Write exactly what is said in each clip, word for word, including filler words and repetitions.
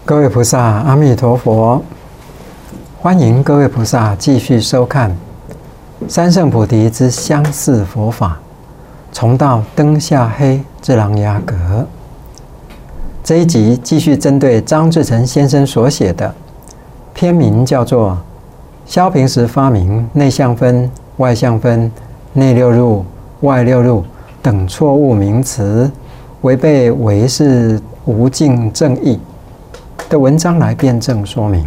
各位菩萨，阿弥陀佛！欢迎各位菩萨继续收看三圣菩提之相似佛法，重到灯下黑之琅琊阁。这一集继续针对张志成先生所写的，篇名叫做《萧平时发明内相分、外相分、内六入、外六入等错误名词，违背唯识无尽正义》的文章来辩证说明。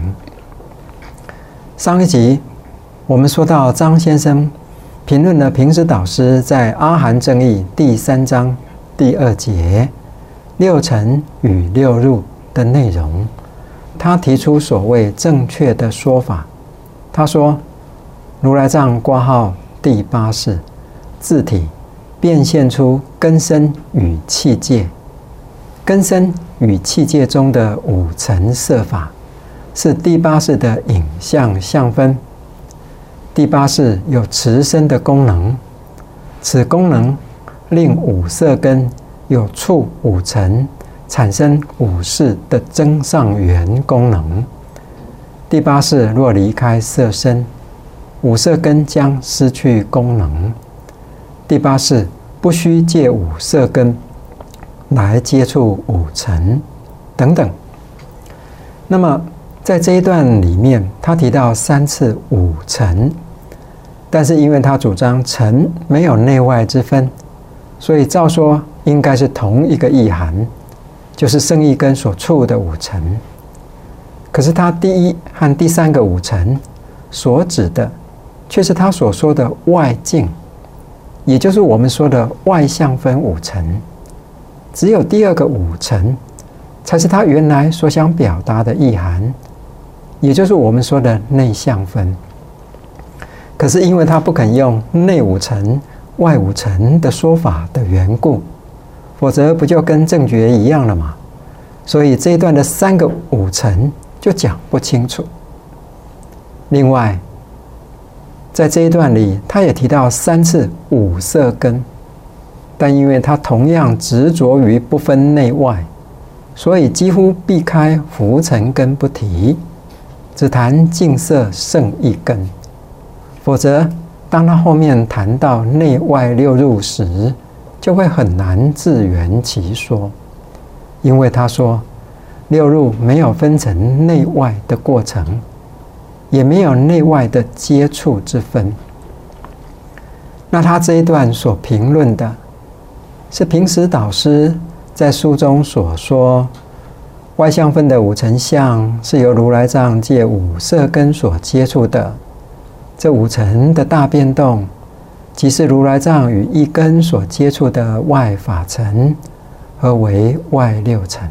上一集我们说到张先生评论了平时导师在《阿含正义》第三章第二节六尘与六入的内容，他提出所谓正确的说法。他说，如来藏括号第八世自体变现出根身与器界，根身与器界中的五层色法，是第八世的影像相分。第八世有持身的功能，此功能令五色根有触五尘，产生五识的增上缘功能。第八世若离开色身，五色根将失去功能。第八世不需借五色根来接触五尘等等。那么在这一段里面，他提到三次五尘，但是因为他主张尘没有内外之分，所以照说应该是同一个意涵，就是圣意根所触的五尘。可是他第一和第三个五尘所指的，却是他所说的外境，也就是我们说的外相分五尘。只有第二个五尘才是他原来所想表达的意涵，也就是我们说的内相分。可是因为他不肯用内五尘、外五尘的说法的缘故，否则不就跟正觉一样了吗？所以这一段的三个五尘就讲不清楚。另外，在这一段里，他也提到三次五色根，但因为他同样执着于不分内外，所以几乎避开浮尘根不提，只谈净色圣意根。否则当他后面谈到内外六入时，就会很难自圆其说。因为他说六入没有分成内外的过程，也没有内外的接触之分。那他这一段所评论的是平时导师在书中所说，外相分的五尘相是由如来藏借五色根所接触的，这五尘的大变动，即是如来藏与一根所接触的外法尘，合为外六尘。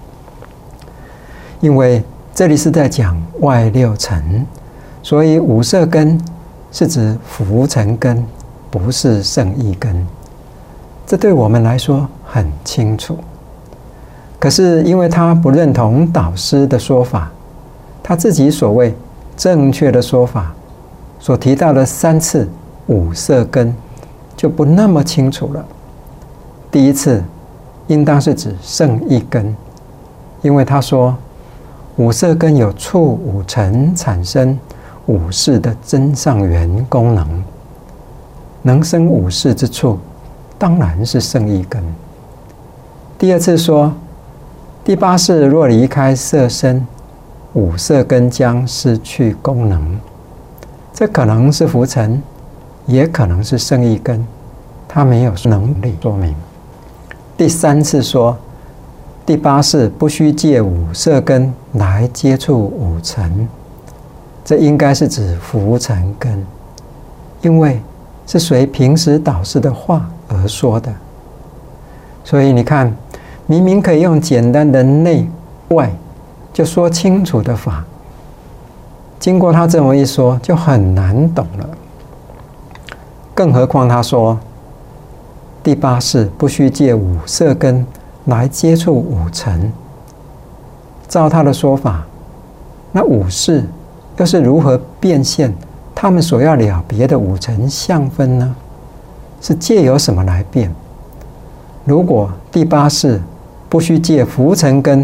因为这里是在讲外六尘，所以五色根是指浮尘根，不是圣意根。这对我们来说很清楚。可是因为他不认同导师的说法，他自己所谓正确的说法所提到的三次五色根就不那么清楚了。第一次应当是指圣意根，因为他说五色根有触五尘产生五识的增上缘功能，能生五识之处当然是圣意根。第二次说第八识若离开色身，五色根将失去功能，这可能是浮尘，也可能是圣意根，他没有能力说明。第三次说第八识不需借五色根来接触五尘，这应该是指浮尘根，因为是随平时导师的话而说的。所以你看，明明可以用简单的内外就说清楚的法，经过他这么一说就很难懂了。更何况他说第八识不需借五色根来接触五尘，照他的说法，那五识又是如何变现他们所要了别的五尘相分呢？是借由什么来变？如果第八识不需借浮尘根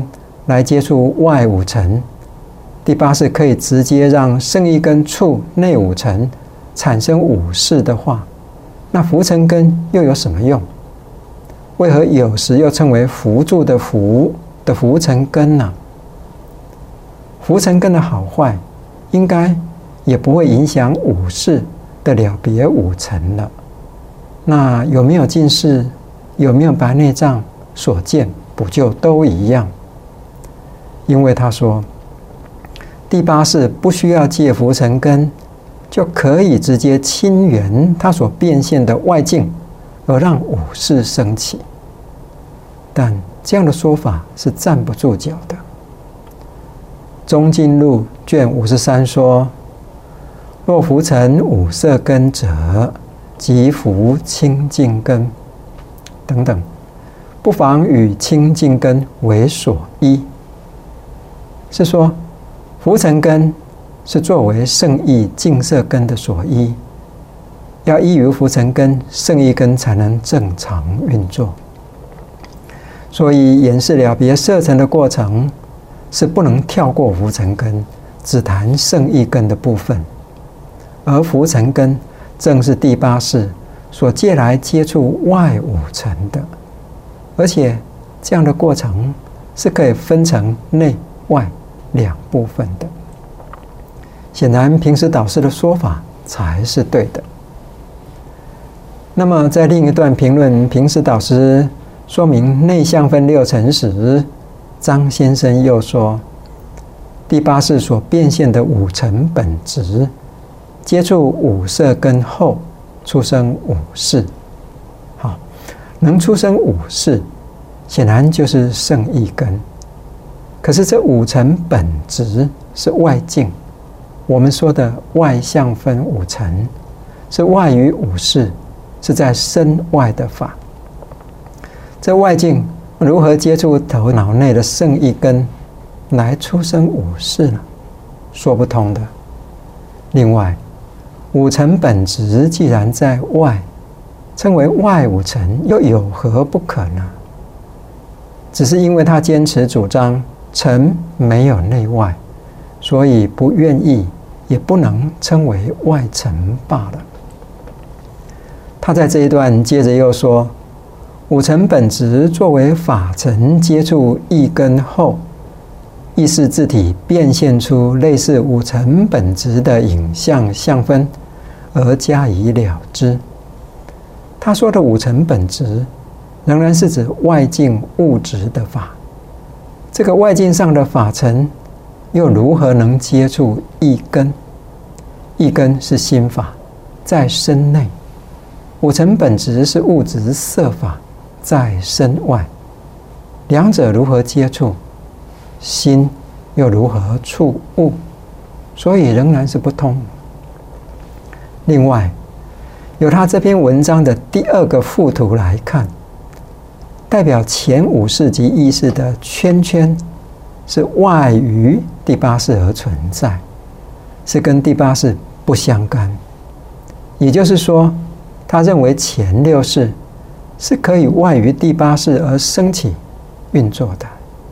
来接触外五尘，第八识可以直接让胜意根触内五尘产生五识的话，那浮尘根又有什么用？为何有时又称为浮住的浮的浮尘根呢？浮尘根的好坏，应该也不会影响五识的了别五尘了。那有没有近视，有没有白内障，所见不就都一样？因为他说，第八识不需要借浮尘根，就可以直接亲缘它所变现的外境，而让五识升起。但这样的说法是站不住脚的。中经录卷五十三说：若浮尘五色根者，即浮清净根等等，不妨与清净根为所依。是说，浮尘根是作为胜意净色根的所依，要依于浮尘根，胜意根才能正常运作。所以演示了别色尘的过程，是不能跳过浮尘根，只谈胜意根的部分。而浮尘根正是第八识所借来接触外五尘的，而且这样的过程是可以分成内外两部分的。显然平时导师的说法才是对的。那么在另一段评论平时导师说明内相分六尘时，张先生又说，第八识所变现的五尘本质，接触五色根后出生五识。好，能出生五识，显然就是胜意根。可是这五尘本质是外境，我们说的外相分五尘，是外于五识，是在身外的法。这外境如何接触头脑内的胜意根来出生五识呢？说不通的。另外，五尘本质既然在外，称为外五尘，又有何不可呢？只是因为他坚持主张尘没有内外，所以不愿意，也不能称为外尘罢了。他在这一段接着又说，五尘本质作为法尘接触意根后，意识自体变现出类似五尘本质的影像相分，而加以了知。他说的五尘本质，仍然是指外境物质的法。这个外境上的法尘，又如何能接触意根？意根是心法，在身内；五尘本质是物质色法，在身外。两者如何接触？心又如何触物？所以仍然是不通。另外，由他这篇文章的第二个附图来看，代表前五识及意识的圈圈是外于第八识而存在，是跟第八识不相干。也就是说，他认为前六识是可以外于第八识而升起运作的。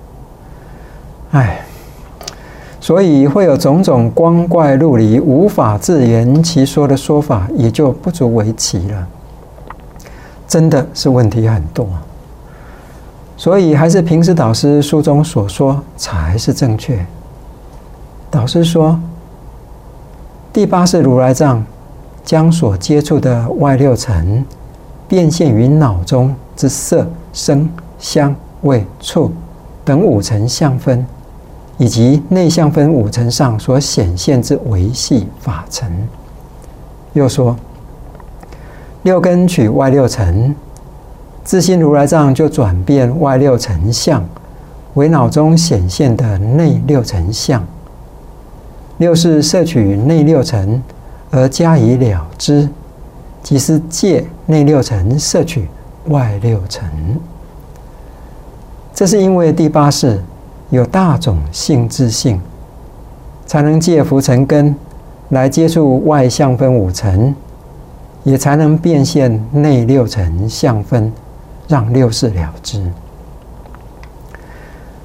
哎，所以会有种种光怪陆离、无法自圆其说的说法，也就不足为奇了。真的是问题很多。所以还是平时导师书中所说才是正确。导师说，第八识如来藏将所接触的外六尘变现于脑中之色、声、香、味、触等五尘相分，以及内相分五尘上所显现之维系法尘。又说，六根取外六尘，自心如来藏就转变外六尘相为脑中显现的内六尘相。六是摄取内六尘而加以了知，即是借内六尘摄取外六尘。这是因为第八识有大种性质性，才能借浮尘根来接触外相分五尘，也才能变现内六尘相分，让六识了知。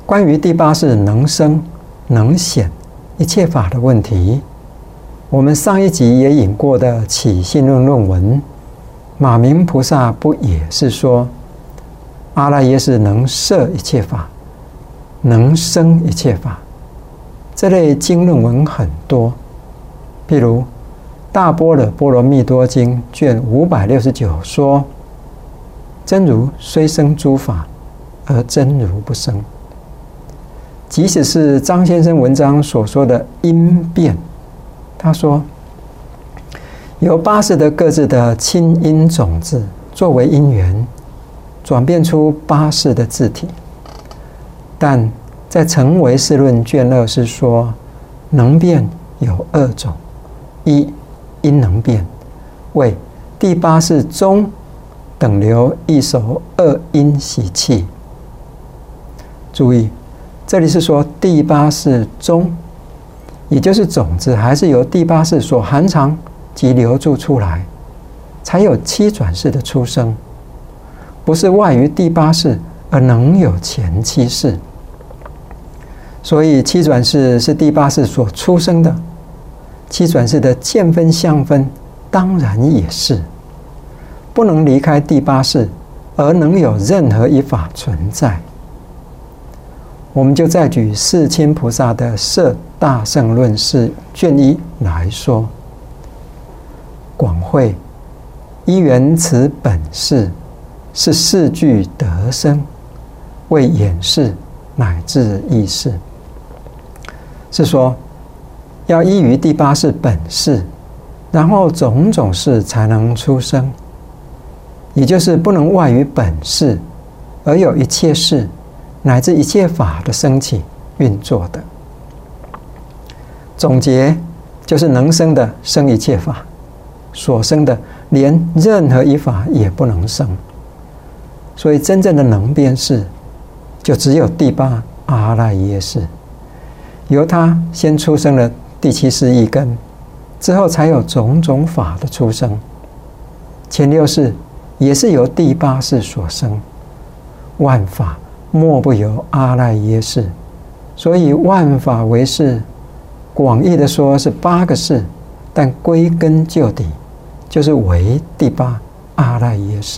关于第八世能生能显一切法的问题，我们上一集也引过的《起信论》论文，马明菩萨不也是说，阿赖耶识能摄一切法，能生一切法？这类经论文很多，譬如《大般若波罗蜜多经》卷五百六十九说，真如虽生诸法，而真如不生。即使是张先生文章所说的因变，他说由八识的各自的亲因种子作为因缘，转变出八识的自体。但在《成唯识论》卷二是说，能变有二种：一因能变，为第八识中等流一手二因习气。注意，这里是说第八识中，也就是种子还是由第八识所含藏及流注出来，才有七转识的出生，不是外于第八识而能有前七识。所以七转识是第八识所出生的，七转识的见分相分当然也是，不能离开第八识而能有任何一法存在。我们就再举世亲菩萨的《摄大乘论释》卷一来说，广会依缘此本事，是四句得生，为演示乃至意识。是说要依于第八识本事，然后种种事才能出生，也就是不能外于本事，而有一切事乃至一切法的升起运作的。总结就是能生的生一切法，所生的连任何一法也不能生。所以真正的能变识就只有第八阿赖耶识，由它先出生了第七识一根，之后才有种种法的出生。前六识也是由第八识所生，万法莫不由阿赖耶识，所以万法为识，广义的说是八个识，但归根究底就是为第八阿赖耶识。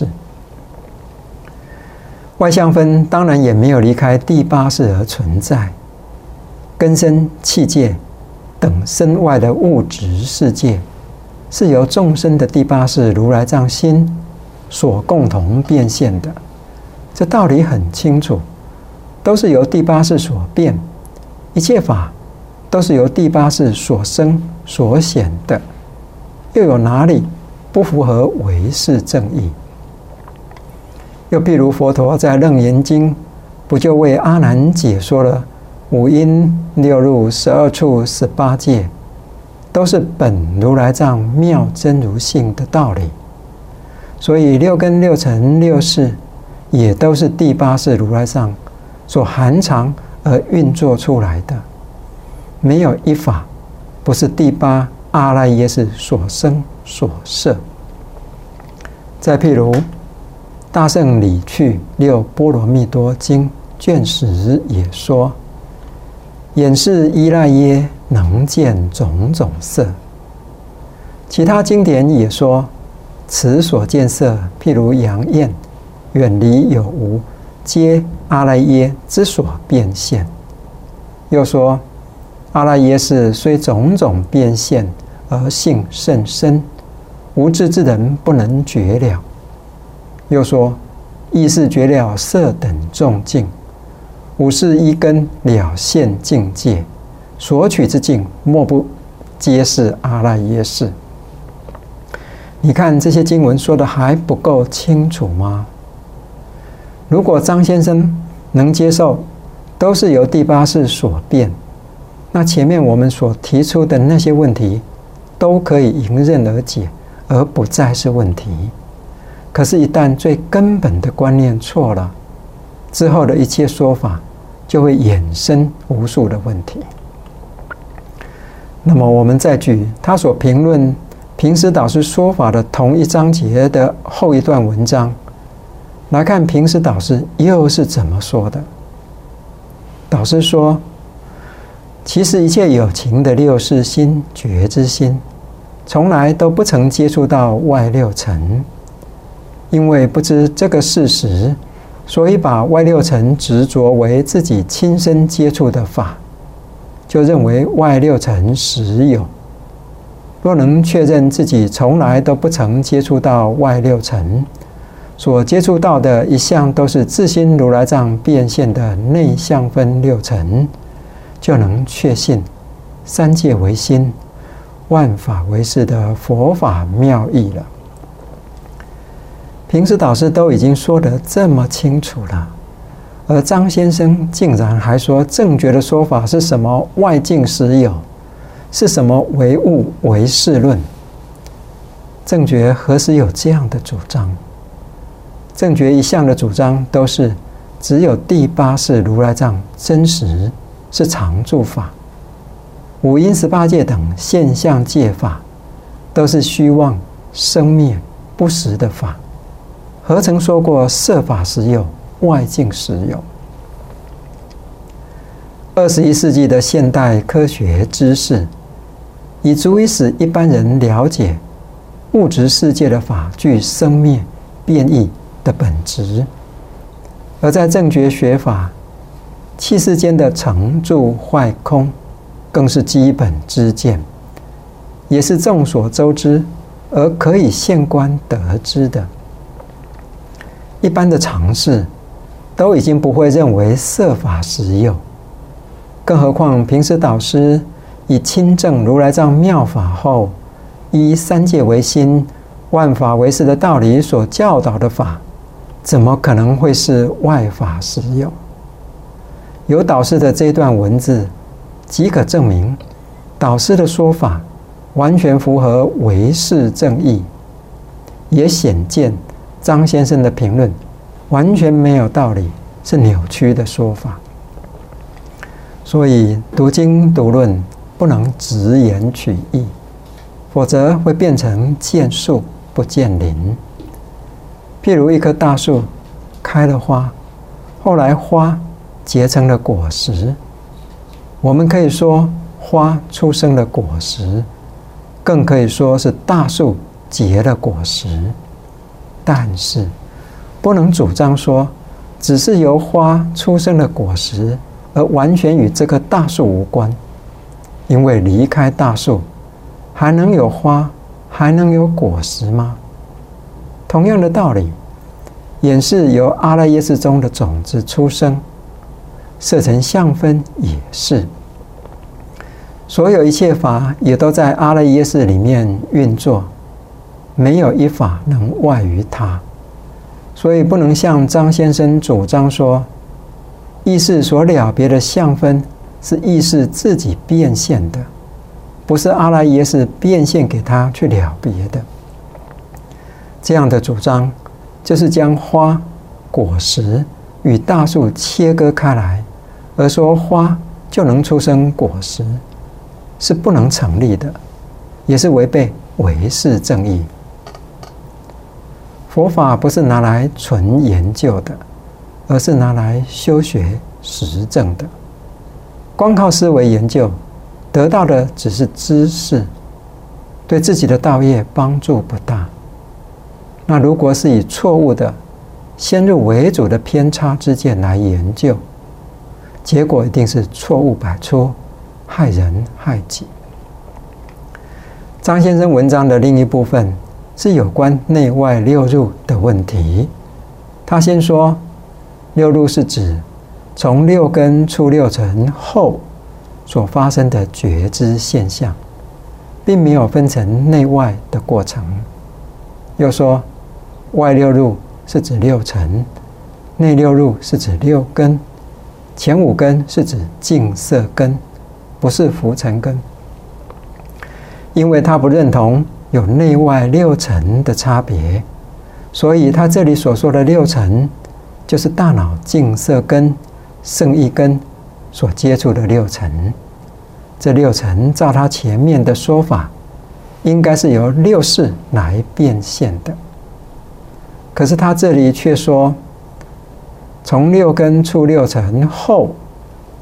外相分当然也没有离开第八识而存在，根身器界等身外的物质世界，是由众生的第八识如来藏心所共同变现的。这道理很清楚，都是由第八识所变，一切法都是由第八识所生所显的，又有哪里不符合唯识正义？又譬如佛陀在《楞严经》，不就为阿难解说了五因六入十二处十八界，都是本如来藏妙真如性的道理。所以六根六尘六识也都是第八识如来藏所含藏而运作出来的，没有一法不是第八阿赖耶识所生所摄。再譬如大圣理趣六波罗蜜多经卷十也说，眼识依赖耶能见种种色。其他经典也说，此所见色，譬如阳焰，远离有无，皆阿赖耶之所变现。又说阿赖耶识虽种种变现，而性甚深，无智之人不能觉了。又说意识觉了色等众境，五识一根了现境界，所取之境莫不皆是阿赖耶识。你看这些经文说的还不够清楚吗？如果张先生能接受都是由第八识所变，那前面我们所提出的那些问题都可以迎刃而解，而不再是问题。可是，一旦最根本的观念错了，之后的一切说法就会衍生无数的问题。那么，我们再举他所评论平时导师说法的同一章节的后一段文章来看，平时导师又是怎么说的。 导师说，其实一切有情的六识心、觉知心，从来都不曾接触到外六尘，因为不知这个事实，所以把外六尘执着为自己亲身接触的法，就认为外六尘实有。若能确认自己从来都不曾接触到外六尘，所接触到的一向都是自心如来藏变现的内相分六尘，就能确信三界为心，万法为事的佛法妙义了。平时导师都已经说得这么清楚了，而张先生竟然还说正觉的说法是什么外境实有，是什么唯物唯事论。正觉何时有这样的主张？正觉一向的主张都是只有第八世如来藏真实是常住法，五阴十八界等现象界法都是虚妄生灭不实的法，何曾说过色法实有，外境实有？二十一世纪的现代科学知识已足以使一般人了解物质世界的法具生灭变异的本质，而在正觉学法，气世间的成住坏空更是基本知见，也是众所周知而可以现观得知的。一般的常识都已经不会认为色法实有，更何况平时导师以亲证如来藏妙法后，依三界为心，万法为事的道理所教导的法，怎么可能会是外法实有？有导师的这段文字，即可证明导师的说法完全符合唯识正义，也显见张先生的评论完全没有道理，是扭曲的说法。所以读经读论不能直言取义，否则会变成见树不见林。譬如一棵大树开了花，后来花结成了果实，我们可以说花出生了果实，更可以说是大树结了果实。但是不能主张说只是由花出生了果实，而完全与这棵大树无关，因为离开大树还能有花，还能有果实吗？同样的道理，也是由阿赖耶识中的种子出生，色尘相分也是，所有一切法也都在阿赖耶识里面运作，没有一法能外于它。所以不能像张先生主张说，意识所了别的相分是意识自己变现的，不是阿赖耶识变现给他去了别的。这样的主张就是将花、果实与大树切割开来，而说花就能出生果实，是不能成立的，也是违背唯识正义。佛法不是拿来纯研究的，而是拿来修学实证的。光靠思维研究得到的只是知识，对自己的道业帮助不大。那如果是以错误的先入为主的偏差之见来研究，结果一定是错误百出，害人害己。张先生文章的另一部分是有关内外六入的问题。他先说，六入是指从六根触六尘后所发生的觉知现象，并没有分成内外的过程。又说，外六入是指六尘，内六入是指六根，前五根是指净色根，不是浮尘根。因为他不认同有内外六尘的差别，所以他这里所说的六尘，就是大脑净色根、胜意根所接触的六尘。这六尘照他前面的说法，应该是由六识来变现的。可是他这里却说，从六根触六尘后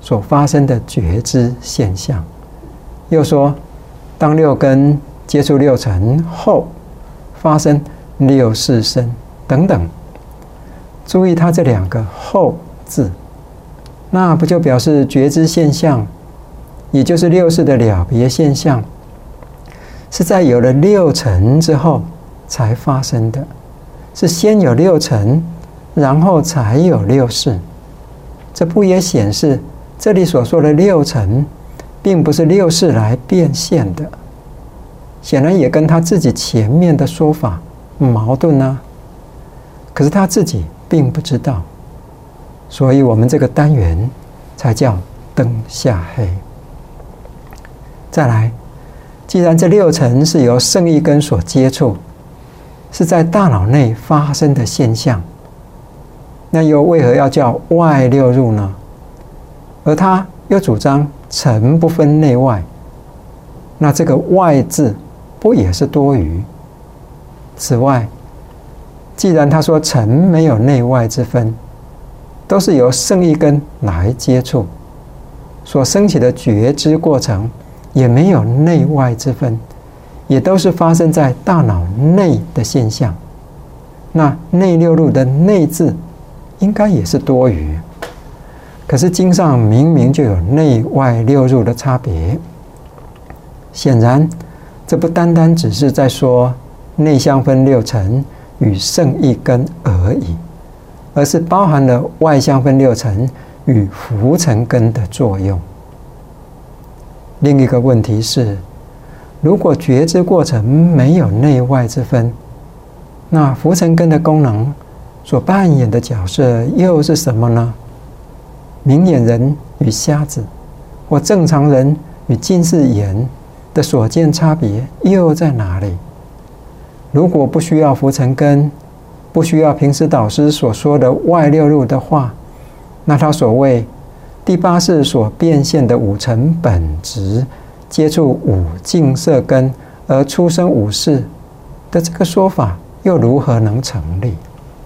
所发生的觉知现象。又说，当六根接触六尘后，发生六识身等等。注意它这两个后字，那不就表示觉知现象，也就是六识的了别现象，是在有了六尘之后才发生的，是先有六尘，然后才有六识。这不也显示这里所说的六尘并不是六识来变现的，显然也跟他自己前面的说法矛盾啊。可是他自己并不知道，所以我们这个单元才叫灯下黑。再来，既然这六尘是由圣意根所接触，是在大脑内发生的现象，那又为何要叫外六入呢？而他又主张尘不分内外，那这个外字不也是多余？此外，既然他说尘没有内外之分，都是由圣意根来接触，所升起的觉知过程也没有内外之分，也都是发生在大脑内的现象，那内六入的内字应该也是多余。可是经上明明就有内外六入的差别，显然这不单单只是在说内相分六尘与圣意根而已，而是包含了外相分六尘与浮尘根的作用。另一个问题是，如果觉知过程没有内外之分，那浮尘根的功能所扮演的角色又是什么呢？明眼人与瞎子，或正常人与近视眼的所见差别又在哪里？如果不需要浮尘根，不需要平时导师所说的外六入的话，那他所谓第八识所变现的五尘本质接触五净色根而出生五识的这个说法又如何能成立？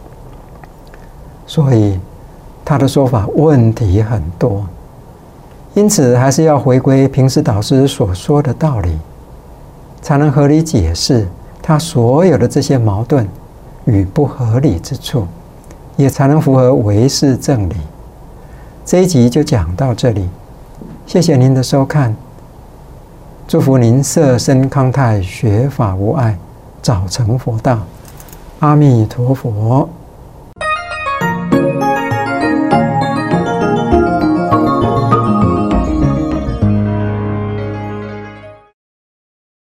所以他的说法问题很多，因此还是要回归平时导师所说的道理，才能合理解释他所有的这些矛盾与不合理之处，也才能符合唯识正理。这一集就讲到这里，谢谢您的收看，祝福您色身康泰，学法无碍，早成佛道。阿弥陀佛。